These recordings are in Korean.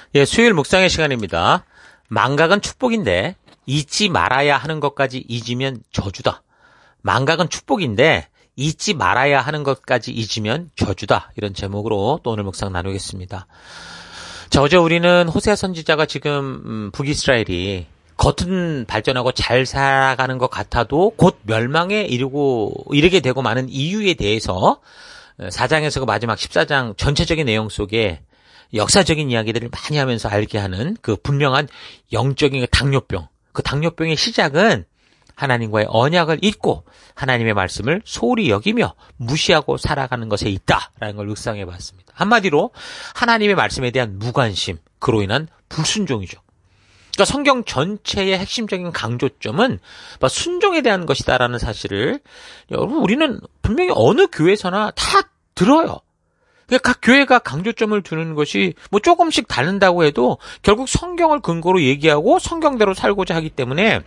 예, 수요일 묵상의 시간입니다. 망각은 축복인데 잊지 말아야 하는 것까지 잊으면 저주다. 망각은 축복인데 잊지 말아야 하는 것까지 잊으면 저주다. 이런 제목으로 또 오늘 묵상 나누겠습니다. 자, 어제 우리는 호세아 선지자가 지금 북이스라엘이 겉은 발전하고 잘 살아가는 것 같아도 곧 멸망에 이르게 되고 마는 이유에 대해서 4장에서 그 마지막 14장 전체적인 내용 속에 역사적인 이야기들을 많이 하면서 알게 하는 그 분명한 영적인 당뇨병. 그 당뇨병의 시작은 하나님과의 언약을 잊고 하나님의 말씀을 소홀히 여기며 무시하고 살아가는 것에 있다라는 걸 묵상해 봤습니다. 한마디로 하나님의 말씀에 대한 무관심, 그로 인한 불순종이죠. 그러니까 성경 전체의 핵심적인 강조점은 순종에 대한 것이다라는 사실을 여러분 우리는 분명히 어느 교회에서나 다 들어요. 각 교회가 강조점을 두는 것이 조금씩 다른다고 해도 결국 성경을 근거로 얘기하고 성경대로 살고자 하기 때문에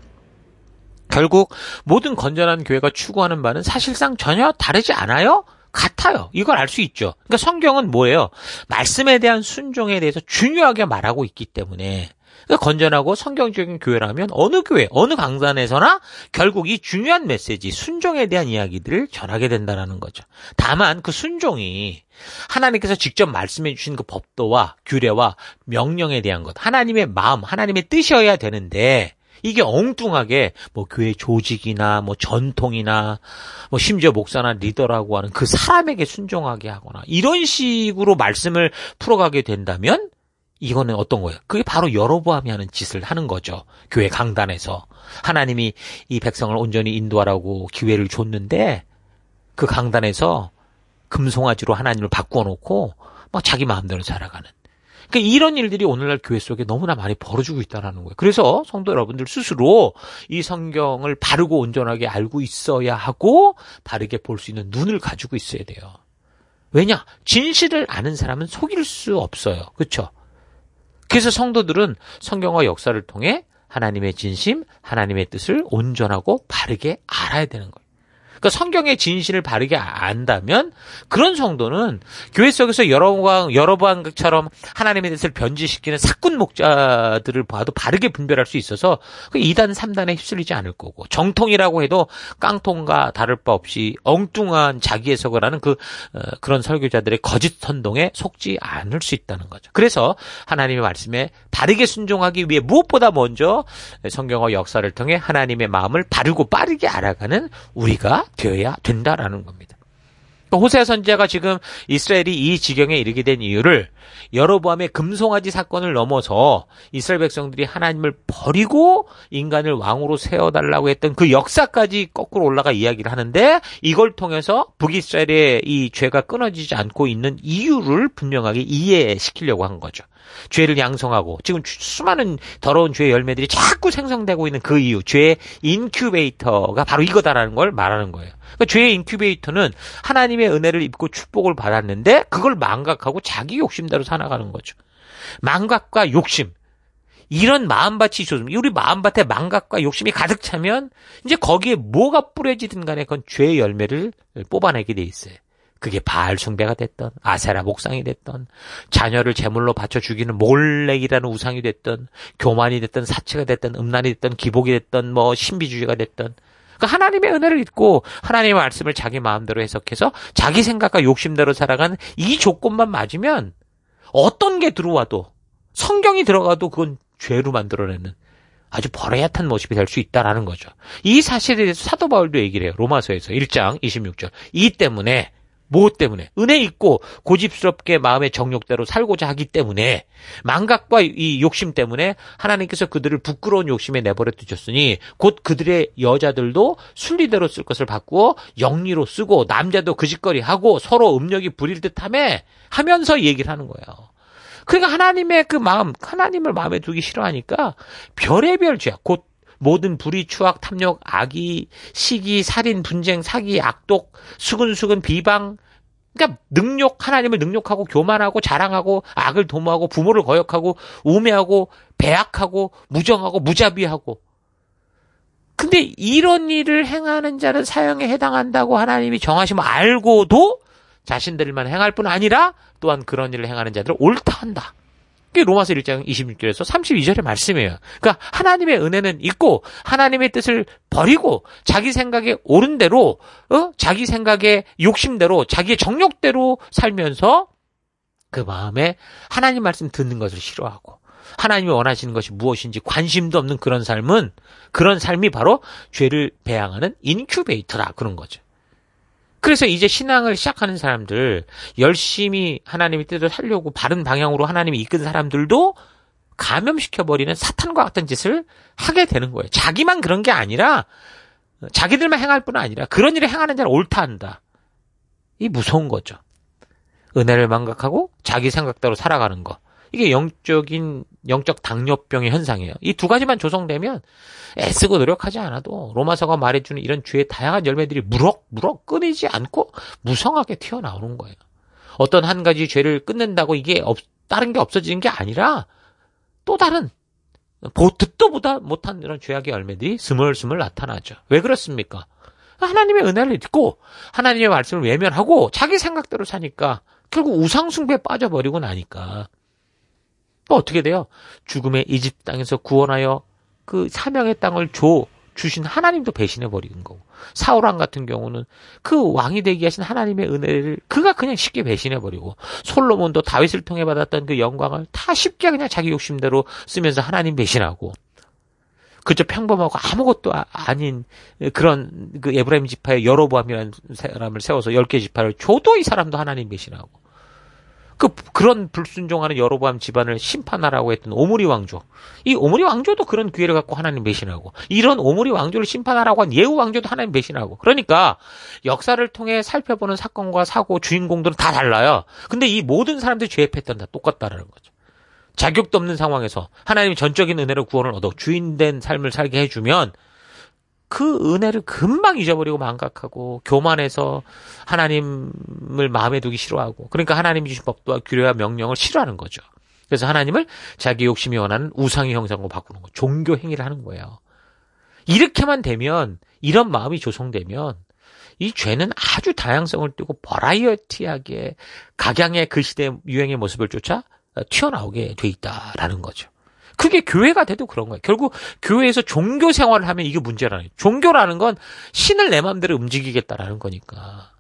결국 모든 건전한 교회가 추구하는 바는 사실상 전혀 다르지 않아요? 같아요. 이걸 알 수 있죠. 그러니까 성경은 뭐예요? 말씀에 대한 순종에 대해서 중요하게 말하고 있기 때문에 그러니까 건전하고 성경적인 교회라면 어느 교회, 어느 강단에서나 결국 이 중요한 메시지, 순종에 대한 이야기들을 전하게 된다는 거죠. 다만 그 순종이 하나님께서 직접 말씀해 주신 그 법도와 규례와 명령에 대한 것, 하나님의 마음, 하나님의 뜻이어야 되는데 이게 엉뚱하게 교회 조직이나 전통이나 심지어 목사나 리더라고 하는 그 사람에게 순종하게 하거나 이런 식으로 말씀을 풀어가게 된다면 이거는 어떤 거예요? 그게 바로 여로보암이 하는 짓을 하는 거죠. 교회 강단에서. 하나님이 이 백성을 온전히 인도하라고 기회를 줬는데 그 강단에서 금송아지로 하나님을 바꾸어 놓고 자기 마음대로 살아가는. 그러니까 이런 일들이 오늘날 교회 속에 너무나 많이 벌어지고 있다는 거예요. 그래서 성도 여러분들 스스로 이 성경을 바르고 온전하게 알고 있어야 하고 바르게 볼 수 있는 눈을 가지고 있어야 돼요. 왜냐? 진실을 아는 사람은 속일 수 없어요. 그렇죠? 그래서 성도들은 성경과 역사를 통해 하나님의 진심, 하나님의 뜻을 온전하고 바르게 알아야 되는 거예요. 그러니까 성경의 진실을 바르게 안다면 그런 성도는 교회 속에서 여로보암처럼 하나님의 뜻을 변질시키는 사꾼 목자들을 봐도 바르게 분별할 수 있어서 2단, 3단에 휩쓸리지 않을 거고 정통이라고 해도 깡통과 다를 바 없이 엉뚱한 자기 해석을 하는 그런 설교자들의 거짓 선동에 속지 않을 수 있다는 거죠. 그래서 하나님의 말씀에 바르게 순종하기 위해 무엇보다 먼저 성경과 역사를 통해 하나님의 마음을 바르고 빠르게 알아가는 우리가 되어야 된다라는 겁니다. 호세아 선지자가 지금 이스라엘이 이 지경에 이르게 된 이유를 여로보암의 금송아지 사건을 넘어서 이스라엘 백성들이 하나님을 버리고 인간을 왕으로 세워달라고 했던 그 역사까지 거꾸로 올라가 이야기를 하는데 이걸 통해서 북이스라엘의 이 죄가 끊어지지 않고 있는 이유를 분명하게 이해시키려고 한 거죠. 죄를 양성하고 지금 수많은 더러운 죄의 열매들이 자꾸 생성되고 있는 그 이유, 죄의 인큐베이터가 바로 이거다라는 걸 말하는 거예요. 그러니까 죄의 인큐베이터는 하나님의 은혜를 입고 축복을 받았는데 그걸 망각하고 자기 욕심대로 살아가는 거죠. 망각과 욕심, 이런 마음밭이 있어서 우리 마음밭에 망각과 욕심이 가득 차면 이제 거기에 뭐가 뿌려지든 간에 그건 죄의 열매를 뽑아내게 돼 있어요. 그게 바알 숭배가 됐던 아세라 목상이 됐던 자녀를 제물로 바쳐 죽이는 몰렉이라는 우상이 됐던 교만이 됐던 사치가 됐던 음란이 됐던 기복이 됐던 신비주의가 됐던 그러니까 하나님의 은혜를 잊고 하나님의 말씀을 자기 마음대로 해석해서 자기 생각과 욕심대로 살아가는 이 조건만 맞으면 어떤 게 들어와도 성경이 들어가도 그건 죄로 만들어내는 아주 버레야탄 모습이 될 수 있다라는 거죠. 이 사실에 대해서 사도 바울도 얘기를 해요. 로마서에서 1장 26절. 이 때문에 무엇 때문에? 은혜 있고 고집스럽게 마음의 정욕대로 살고자 하기 때문에 망각과 이 욕심 때문에 하나님께서 그들을 부끄러운 욕심에 내버려 두셨으니 곧 그들의 여자들도 순리대로 쓸 것을 바꾸어 영리로 쓰고 남자도 거짓거리하고 서로 음력이 부릴 듯하며 하면서 얘기를 하는 거예요. 그러니까 하나님의 그 마음, 하나님을 마음에 두기 싫어하니까 별의별 죄악, 곧 모든 불의, 추악, 탐욕, 악의, 시기, 살인, 분쟁, 사기, 악독, 수근수근, 비방, 그러니까 하나님을 능욕하고 교만하고 자랑하고 악을 도모하고 부모를 거역하고 우매하고 배악하고 무정하고 무자비하고. 근데 이런 일을 행하는 자는 사형에 해당한다고 하나님이 정하시면 알고도 자신들만 행할 뿐 아니라 또한 그런 일을 행하는 자들을 옳다 한다. 그게 로마서 1장 26절에서 32절의 말씀이에요. 그러니까 하나님의 은혜는 있고 하나님의 뜻을 버리고 자기 생각에 옳은 대로 자기 생각의 욕심대로 자기의 정욕대로 살면서 그 마음에 하나님 말씀 듣는 것을 싫어하고 하나님이 원하시는 것이 무엇인지 관심도 없는 그런 삶이 바로 죄를 배양하는 인큐베이터다 그런 거죠. 그래서 이제 신앙을 시작하는 사람들, 열심히 하나님의 뜻을 살려고 바른 방향으로 하나님이 이끈 사람들도 감염시켜버리는 사탄과 같은 짓을 하게 되는 거예요. 자기만 그런 게 아니라 자기들만 행할 뿐 아니라 그런 일을 행하는 자는 옳다 한다. 이 무서운 거죠. 은혜를 망각하고 자기 생각대로 살아가는 거. 이게 영적 당뇨병의 현상이에요. 이 두 가지만 조성되면 애쓰고 노력하지 않아도 로마서가 말해주는 이런 죄의 다양한 열매들이 무럭무럭 끊이지 않고 무성하게 튀어나오는 거예요. 어떤 한 가지 죄를 끊는다고 이게 다른 게 없어지는 게 아니라 또 다른 듣도 보다 못한 이런 죄악의 열매들이 스물스물 나타나죠. 왜 그렇습니까? 하나님의 은혜를 잊고 하나님의 말씀을 외면하고 자기 생각대로 사니까 결국 우상숭배에 빠져버리고 나니까 또 어떻게 돼요? 죽음의 이집트 땅에서 구원하여 그 사명의 땅을 주신 하나님도 배신해버리는 거고 사울왕 같은 경우는 그 왕이 되게 하신 하나님의 은혜를 그가 그냥 쉽게 배신해버리고 솔로몬도 다윗을 통해 받았던 그 영광을 다 쉽게 그냥 자기 욕심대로 쓰면서 하나님 배신하고 그저 평범하고 아무것도 아닌 그런 그 에브라임 지파의 여로보암이라는 사람을 세워서 10개 지파를 줘도 이 사람도 하나님 배신하고 그런 불순종하는 여로보암 집안을 심판하라고 했던 오므리 왕조. 이 오므리 왕조도 그런 기회를 갖고 하나님 배신하고 이런 오므리 왕조를 심판하라고 한 예후 왕조도 하나님 배신하고 그러니까 역사를 통해 살펴보는 사건과 사고 주인공들은 다 달라요. 근데 이 모든 사람들의 죄의 패턴 다 똑같다라는 거죠. 자격도 없는 상황에서 하나님이 전적인 은혜로 구원을 얻어 주인된 삶을 살게 해주면 그 은혜를 금방 잊어버리고 망각하고 교만해서 하나님을 마음에 두기 싫어하고 그러니까 하나님이 주신 법도와 규례와 명령을 싫어하는 거죠. 그래서 하나님을 자기 욕심이 원하는 우상의 형상으로 바꾸는 거, 종교 행위를 하는 거예요. 이렇게만 되면 이런 마음이 조성되면 이 죄는 아주 다양성을 띠고 버라이어티하게 각양의 그 시대 유행의 모습을 쫓아 튀어나오게 돼 있다라는 거죠. 그게 교회가 돼도 그런 거예요. 결국 교회에서 종교 생활을 하면 이게 문제라는 거예요. 종교라는 건 신을 내 마음대로 움직이겠다라는 거니까.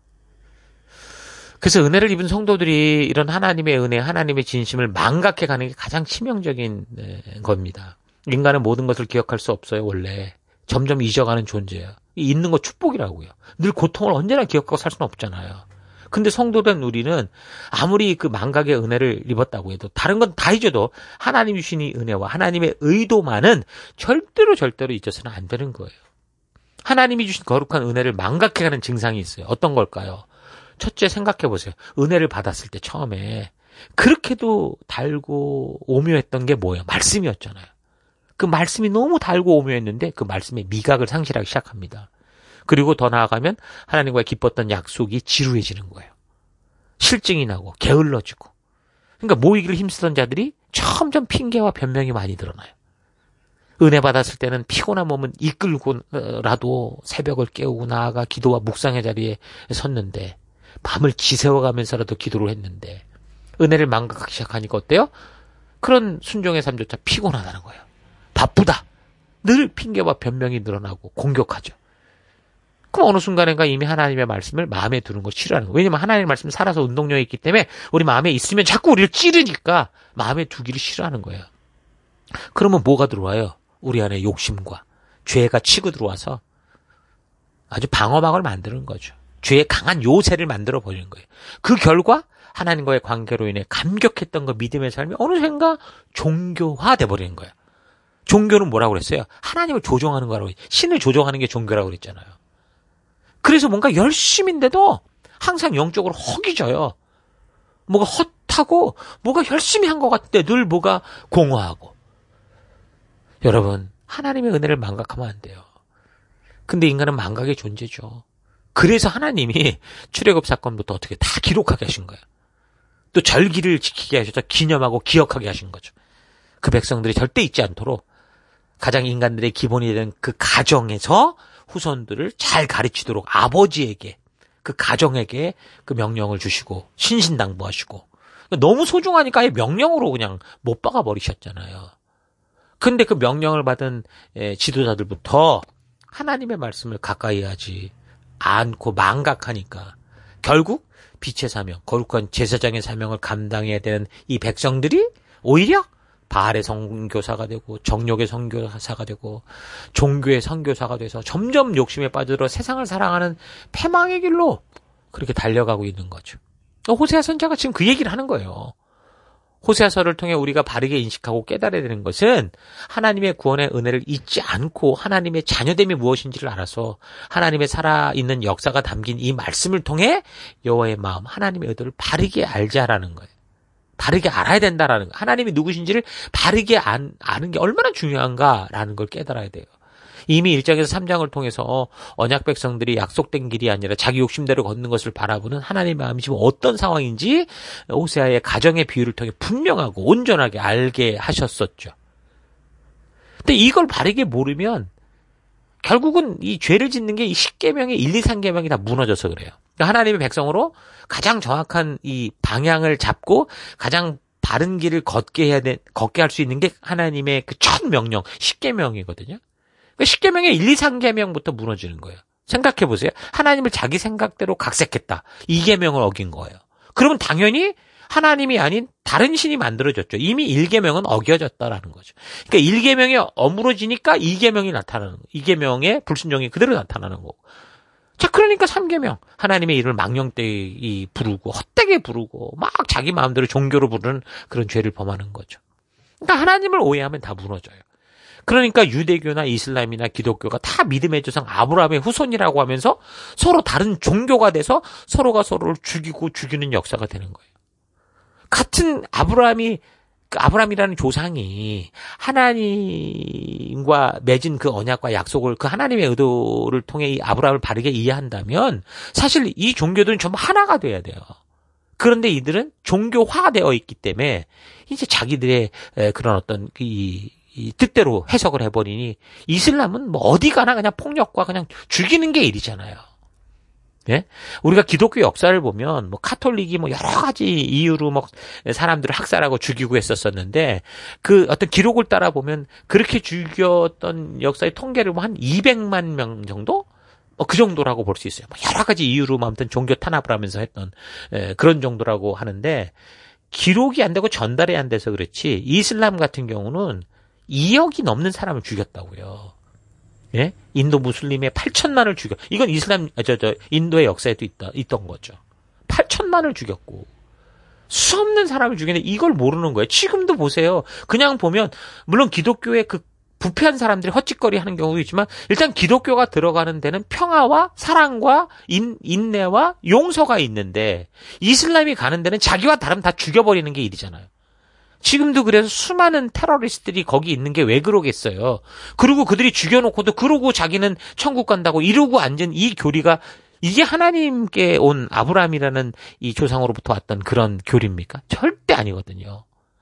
그래서 은혜를 입은 성도들이 이런 하나님의 은혜, 하나님의 진심을 망각해 가는 게 가장 치명적인 겁니다. 인간은 모든 것을 기억할 수 없어요, 원래. 점점 잊어가는 존재예요. 있는 거 축복이라고요. 늘 고통을 언제나 기억하고 살 수는 없잖아요. 근데 성도된 우리는 아무리 그 망각의 은혜를 입었다고 해도 다른 건 다 잊어도 하나님 주신 이 은혜와 하나님의 의도만은 절대로 잊어서는 안 되는 거예요. 하나님이 주신 거룩한 은혜를 망각해가는 증상이 있어요. 어떤 걸까요? 첫째 생각해 보세요. 은혜를 받았을 때 처음에 그렇게도 달고 오묘했던 게 뭐예요? 말씀이었잖아요. 그 말씀이 너무 달고 오묘했는데 그 말씀의 미각을 상실하기 시작합니다. 그리고 더 나아가면 하나님과 기뻤던 약속이 지루해지는 거예요. 실증이 나고 게을러지고. 그러니까 모이기를 힘쓰던 자들이 점점 핑계와 변명이 많이 드러나요. 은혜 받았을 때는 피곤한 몸은 이끌고라도 새벽을 깨우고 나아가 기도와 묵상의 자리에 섰는데 밤을 지새워가면서라도 기도를 했는데 은혜를 망각하기 시작하니까 어때요? 그런 순종의 삶조차 피곤하다는 거예요. 바쁘다. 늘 핑계와 변명이 늘어나고 공격하죠. 그럼 어느 순간인가 이미 하나님의 말씀을 마음에 두는 걸 싫어하는 거예요. 왜냐면 하나님의 말씀은 살아서 운동력이 있기 때문에 우리 마음에 있으면 자꾸 우리를 찌르니까 마음에 두기를 싫어하는 거예요. 그러면 뭐가 들어와요? 우리 안에 욕심과 죄가 치고 들어와서 아주 방어막을 만드는 거죠. 죄의 강한 요새를 만들어 버리는 거예요. 그 결과 하나님과의 관계로 인해 감격했던 거 믿음의 삶이 어느샌가 종교화돼 버리는 거예요. 종교는 뭐라고 그랬어요? 하나님을 조종하는 거라고, 신을 조종하는 게 종교라고 그랬잖아요. 그래서 뭔가 열심인데도 항상 영적으로 허기져요. 뭐가 헛하고 뭐가 열심히 한 것 같은데 늘 뭐가 공허하고. 여러분, 하나님의 은혜를 망각하면 안 돼요. 근데 인간은 망각의 존재죠. 그래서 하나님이 출애굽 사건부터 어떻게 다 기록하게 하신 거예요. 또 절기를 지키게 하셔서 기념하고 기억하게 하신 거죠. 그 백성들이 절대 잊지 않도록 가장 인간들의 기본이 되는 그 가정에서 후손들을 잘 가르치도록 아버지에게 그 가정에게 그 명령을 주시고 신신당부하시고 너무 소중하니까 아예 명령으로 그냥 못 박아 버리셨잖아요. 근데 그 명령을 받은 지도자들부터 하나님의 말씀을 가까이 하지 않고 망각하니까 결국 빛의 사명, 거룩한 제사장의 사명을 감당해야 되는 이 백성들이 오히려 바알의 선교사가 되고 정욕의 선교사가 되고 종교의 선교사가 돼서 점점 욕심에 빠져들어 세상을 사랑하는 패망의 길로 그렇게 달려가고 있는 거죠. 호세아 선지자가 지금 그 얘기를 하는 거예요. 호세아서를 통해 우리가 바르게 인식하고 깨달아야 되는 것은 하나님의 구원의 은혜를 잊지 않고 하나님의 자녀됨이 무엇인지를 알아서 하나님의 살아있는 역사가 담긴 이 말씀을 통해 여호와의 마음, 하나님의 의도를 바르게 알자라는 거예요. 바르게 알아야 된다라는 거예요. 하나님이 누구신지를 바르게 아는 게 얼마나 중요한가라는 걸 깨달아야 돼요. 이미 1장에서 3장을 통해서 언약 백성들이 약속된 길이 아니라 자기 욕심대로 걷는 것을 바라보는 하나님의 마음이 지금 어떤 상황인지 호세아의 가정의 비유를 통해 분명하고 온전하게 알게 하셨었죠. 근데 이걸 바르게 모르면 결국은 이 죄를 짓는 게 이 10계명의 1, 2, 3계명이 다 무너져서 그래요. 그러니까 하나님의 백성으로 가장 정확한 이 방향을 잡고 가장 바른 길을 걷게 할 수 있는 게 하나님의 그 첫 명령, 10계명이거든요. 그러니까 10계명의 1, 2, 3계명부터 무너지는 거예요. 생각해 보세요. 하나님을 자기 생각대로 각색했다. 2계명을 어긴 거예요. 그러면 당연히 하나님이 아닌 다른 신이 만들어졌죠. 이미 1계명은 어겨졌다라는 거죠. 그러니까 1계명이 어무러지니까 2계명이 나타나는 거예요. 2계명의 불순종이 그대로 나타나는 거고. 자, 그러니까 3계명. 하나님의 이름을 망령되이 부르고 헛되게 부르고 막 자기 마음대로 종교로 부르는 그런 죄를 범하는 거죠. 그러니까 하나님을 오해하면 다 무너져요. 그러니까 유대교나 이슬람이나 기독교가 다 믿음의 조상 아브라함의 후손이라고 하면서 서로 다른 종교가 돼서 서로가 서로를 죽이고 죽이는 역사가 되는 거예요. 같은 아브라함이라는 조상이 하나님과 맺은 그 언약과 약속을 그 하나님의 의도를 통해 이 아브라함을 바르게 이해한다면 사실 이 종교들은 전부 하나가 돼야 돼요. 그런데 이들은 종교화되어 있기 때문에 이제 자기들의 그런 어떤 이 뜻대로 해석을 해버리니 이슬람은 뭐 어디 가나 그냥 폭력과 그냥 죽이는 게 일이잖아요. 예? 우리가 기독교 역사를 보면 뭐 카톨릭이 뭐 여러 가지 이유로 뭐 사람들을 학살하고 죽이고 했었었는데 그 어떤 기록을 따라 보면 그렇게 죽였던 역사의 통계를 뭐 한 200만 명 정도? 그 정도라고 볼 수 있어요. 여러 가지 이유로 아무튼 종교 탄압을 하면서 했던 그런 정도라고 하는데 기록이 안 되고 전달이 안 돼서 그렇지 이슬람 같은 경우는 2억이 넘는 사람을 죽였다고요. 예? 인도 무슬림의 8천만을 죽여. 이건 인도의 역사에도 있던 거죠. 8천만을 죽였고. 수없는 사람을 죽였는데 이걸 모르는 거예요. 지금도 보세요. 그냥 보면, 물론 기독교의 그 부패한 사람들이 헛짓거리 하는 경우도 있지만, 일단 기독교가 들어가는 데는 평화와 사랑과 인내와 용서가 있는데, 이슬람이 가는 데는 자기와 다름 다 죽여버리는 게 일이잖아요. 지금도 그래서 수많은 테러리스트들이 거기 있는 게 왜 그러겠어요. 그리고 그들이 죽여놓고도 그러고 자기는 천국 간다고 이러고 앉은 이 교리가 이게 하나님께 온 아브라함이라는 이 조상으로부터 왔던 그런 교리입니까? 절대 아니거든요.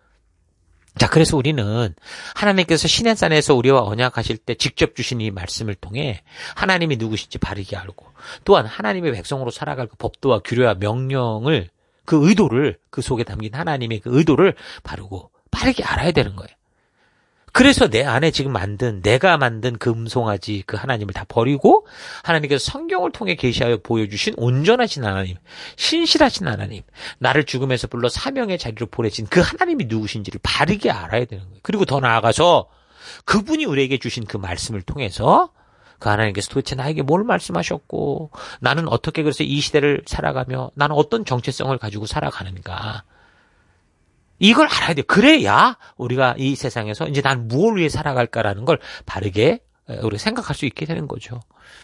자, 그래서 우리는 하나님께서 시내산에서 우리와 언약하실 때 직접 주신 이 말씀을 통해 하나님이 누구신지 바르게 알고 또한 하나님의 백성으로 살아갈 그 법도와 규례와 명령을 그 의도를 그 속에 담긴 하나님의 그 의도를 바르게 알아야 되는 거예요. 그래서 내 안에 지금 내가 만든 그 음송아지 그 하나님을 다 버리고 하나님께서 성경을 통해 계시하여 보여주신 온전하신 하나님, 신실하신 하나님, 나를 죽음에서 불러 사명의 자리로 보내신 그 하나님이 누구신지를 바르게 알아야 되는 거예요. 그리고 더 나아가서 그분이 우리에게 주신 그 말씀을 통해서 그 하나님께서 도대체 나에게 뭘 말씀하셨고 나는 어떻게 그래서 이 시대를 살아가며 나는 어떤 정체성을 가지고 살아가는가. 이걸 알아야 돼요. 그래야 우리가 이 세상에서 이제 난 무엇을 위해 살아갈까라는 걸 바르게 우리가 생각할 수 있게 되는 거죠.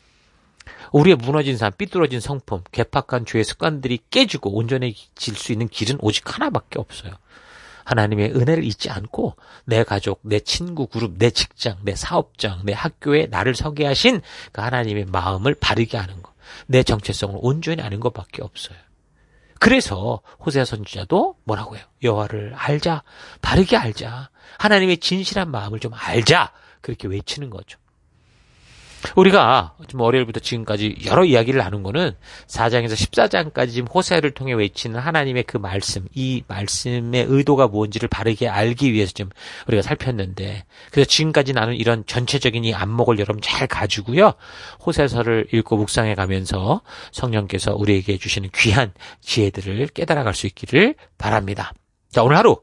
우리의 무너진 삶, 삐뚤어진 성품, 괴팍한 죄의 습관들이 깨지고 온전해질 수 있는 길은 오직 하나밖에 없어요. 하나님의 은혜를 잊지 않고 내 가족, 내 친구 그룹, 내 직장, 내 사업장, 내 학교에 나를 서게 하신 그 하나님의 마음을 바르게 아는 것, 내 정체성을 온전히 아는 것밖에 없어요. 그래서 호세아 선지자도 뭐라고 해요? 여호와를 알자, 바르게 알자, 하나님의 진실한 마음을 좀 알자 그렇게 외치는 거죠. 우리가 좀 월요일부터 지금까지 여러 이야기를 나눈 거는 4장에서 14장까지 지금 호세아를 통해 외치는 하나님의 그 말씀, 이 말씀의 의도가 뭔지를 바르게 알기 위해서 좀 우리가 살폈는데, 그래서 지금까지 나눈 이런 전체적인 이 안목을 여러분 잘 가지고요, 호세아서를 읽고 묵상해 가면서 성령께서 우리에게 주시는 귀한 지혜들을 깨달아갈 수 있기를 바랍니다. 자, 오늘 하루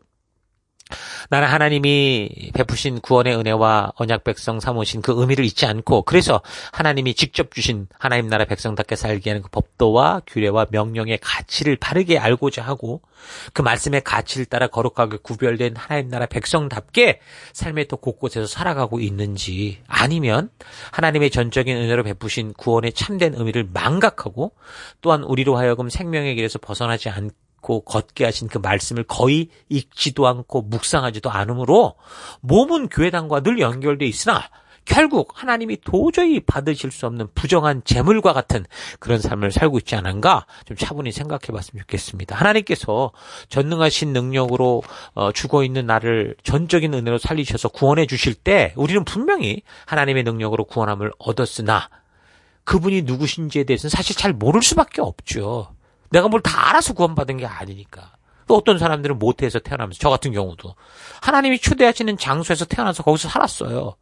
나는 하나님이 베푸신 구원의 은혜와 언약 백성 삼으신 그 의미를 잊지 않고, 그래서 하나님이 직접 주신 하나님 나라 백성답게 살게 하는 그 법도와 규례와 명령의 가치를 바르게 알고자 하고, 그 말씀의 가치를 따라 거룩하게 구별된 하나님 나라 백성답게 삶의 또 곳곳에서 살아가고 있는지, 아니면 하나님의 전적인 은혜로 베푸신 구원의 참된 의미를 망각하고, 또한 우리로 하여금 생명의 길에서 벗어나지 않고 걷게 하신 그 말씀을 거의 읽지도 않고 묵상하지도 않으므로 몸은 교회당과 늘 연결되어 있으나 결국 하나님이 도저히 받으실 수 없는 부정한 재물과 같은 그런 삶을 살고 있지 않은가 좀 차분히 생각해 봤으면 좋겠습니다. 하나님께서 전능하신 능력으로 죽어 있는 나를 전적인 은혜로 살리셔서 구원해 주실 때 우리는 분명히 하나님의 능력으로 구원함을 얻었으나 그분이 누구신지에 대해서는 사실 잘 모를 수밖에 없죠. 내가 뭘 다 알아서 구원받은 게 아니니까. 또 어떤 사람들은 모태에서 태어나면서, 저 같은 경우도 하나님이 초대하시는 장소에서 태어나서 거기서 살았어요.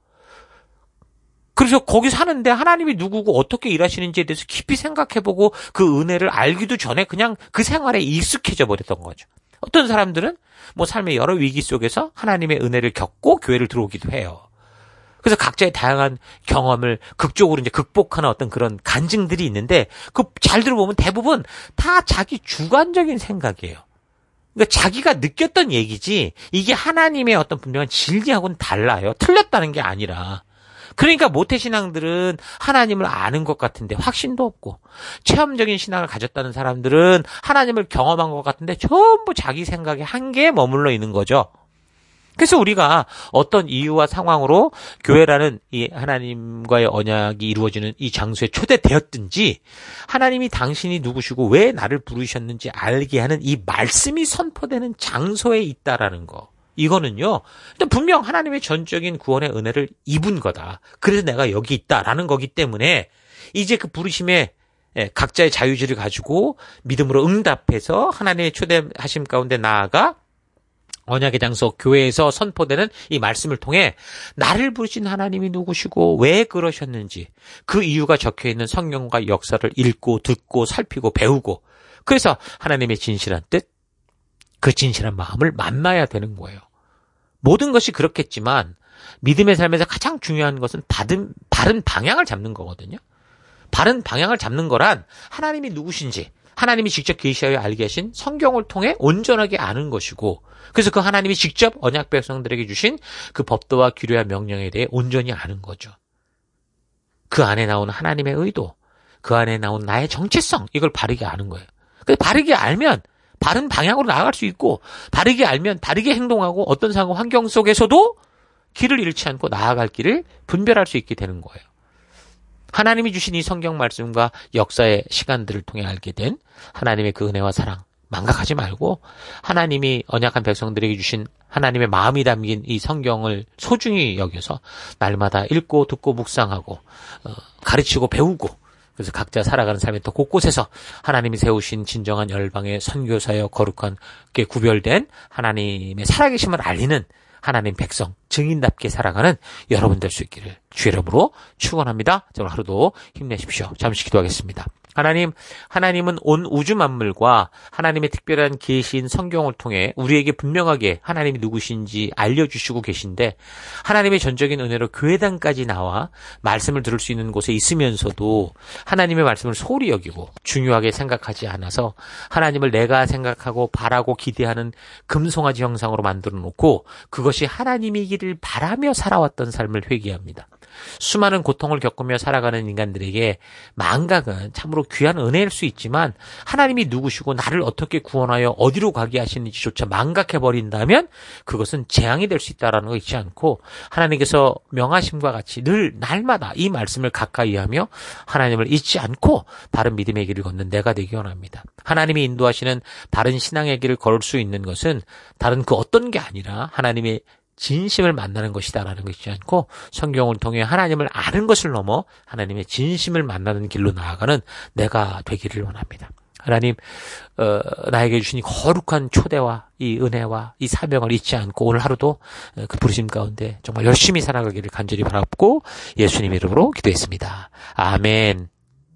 그래서 거기 사는데 하나님이 누구고 어떻게 일하시는지에 대해서 깊이 생각해보고 그 은혜를 알기도 전에 그냥 그 생활에 익숙해져 버렸던 거죠. 어떤 사람들은 뭐 삶의 여러 위기 속에서 하나님의 은혜를 겪고 교회를 들어오기도 해요. 그래서 각자의 다양한 경험을 극적으로 이제 극복하는 어떤 그런 간증들이 있는데, 그 잘 들어보면 대부분 다 자기 주관적인 생각이에요. 그러니까 자기가 느꼈던 얘기지, 이게 하나님의 어떤 분명한 진리하고는 달라요. 틀렸다는 게 아니라. 그러니까 모태신앙들은 하나님을 아는 것 같은데 확신도 없고, 체험적인 신앙을 가졌다는 사람들은 하나님을 경험한 것 같은데 전부 자기 생각의 한계에 머물러 있는 거죠. 그래서 우리가 어떤 이유와 상황으로 교회라는 이 하나님과의 언약이 이루어지는 이 장소에 초대되었든지, 하나님이 당신이 누구시고 왜 나를 부르셨는지 알게 하는 이 말씀이 선포되는 장소에 있다라는 거. 이거는요, 분명 하나님의 전적인 구원의 은혜를 입은 거다. 그래서 내가 여기 있다라는 거기 때문에 이제 그 부르심에 각자의 자유지를 가지고 믿음으로 응답해서 하나님의 초대하심 가운데 나아가 언약의 장소 교회에서 선포되는 이 말씀을 통해 나를 부르신 하나님이 누구시고 왜 그러셨는지 그 이유가 적혀있는 성경과 역사를 읽고 듣고 살피고 배우고, 그래서 하나님의 진실한 뜻, 그 진실한 마음을 만나야 되는 거예요. 모든 것이 그렇겠지만 믿음의 삶에서 가장 중요한 것은 바른 방향을 잡는 거거든요. 바른 방향을 잡는 거란 하나님이 누구신지 하나님이 직접 계시하여 알게 하신 성경을 통해 온전하게 아는 것이고, 그래서 그 하나님이 직접 언약 백성들에게 주신 그 법도와 규례와 명령에 대해 온전히 아는 거죠. 그 안에 나온 하나님의 의도, 그 안에 나온 나의 정체성, 이걸 바르게 아는 거예요. 바르게 알면 바른 방향으로 나아갈 수 있고, 바르게 알면 바르게 행동하고 어떤 상황 환경 속에서도 길을 잃지 않고 나아갈 길을 분별할 수 있게 되는 거예요. 하나님이 주신 이 성경 말씀과 역사의 시간들을 통해 알게 된 하나님의 그 은혜와 사랑 망각하지 말고, 하나님이 언약한 백성들에게 주신 하나님의 마음이 담긴 이 성경을 소중히 여겨서 날마다 읽고 듣고 묵상하고 가르치고 배우고, 그래서 각자 살아가는 삶의 또 곳곳에서 하나님이 세우신 진정한 열방의 선교사여 거룩하게 구별된 하나님의 살아계심을 알리는 하나님 백성, 증인답게 살아가는 여러분 될 수 있기를 주의 이름으로 축원합니다. 오늘 하루도 힘내십시오. 잠시 기도하겠습니다. 하나님은 온 우주 만물과 하나님의 특별한 계시인 성경을 통해 우리에게 분명하게 하나님이 누구신지 알려주시고 계신데, 하나님의 전적인 은혜로 교회당까지 나와 말씀을 들을 수 있는 곳에 있으면서도 하나님의 말씀을 소홀히 여기고 중요하게 생각하지 않아서 하나님을 내가 생각하고 바라고 기대하는 금송아지 형상으로 만들어 놓고 그것이 하나님이기를 바라며 살아왔던 삶을 회개합니다. 수많은 고통을 겪으며 살아가는 인간들에게 망각은 참으로 귀한 은혜일 수 있지만, 하나님이 누구시고 나를 어떻게 구원하여 어디로 가게 하시는지조차 망각해버린다면 그것은 재앙이 될 수 있다는 거 잊지 않고, 하나님께서 명하심과 같이 늘 날마다 이 말씀을 가까이 하며 하나님을 잊지 않고 바른 믿음의 길을 걷는 내가 되기 원합니다. 하나님이 인도하시는 바른 신앙의 길을 걸을 수 있는 것은 다른 그 어떤 게 아니라 하나님의 진심을 만나는 것이다라는 것이지 않고 성경을 통해 하나님을 아는 것을 넘어 하나님의 진심을 만나는 길로 나아가는 내가 되기를 원합니다. 하나님 나에게 주신 거룩한 초대와 이 은혜와 이 사명을 잊지 않고 오늘 하루도 그 부르심 가운데 정말 열심히 살아가기를 간절히 바라고 예수님 이름으로 기도했습니다. 아멘.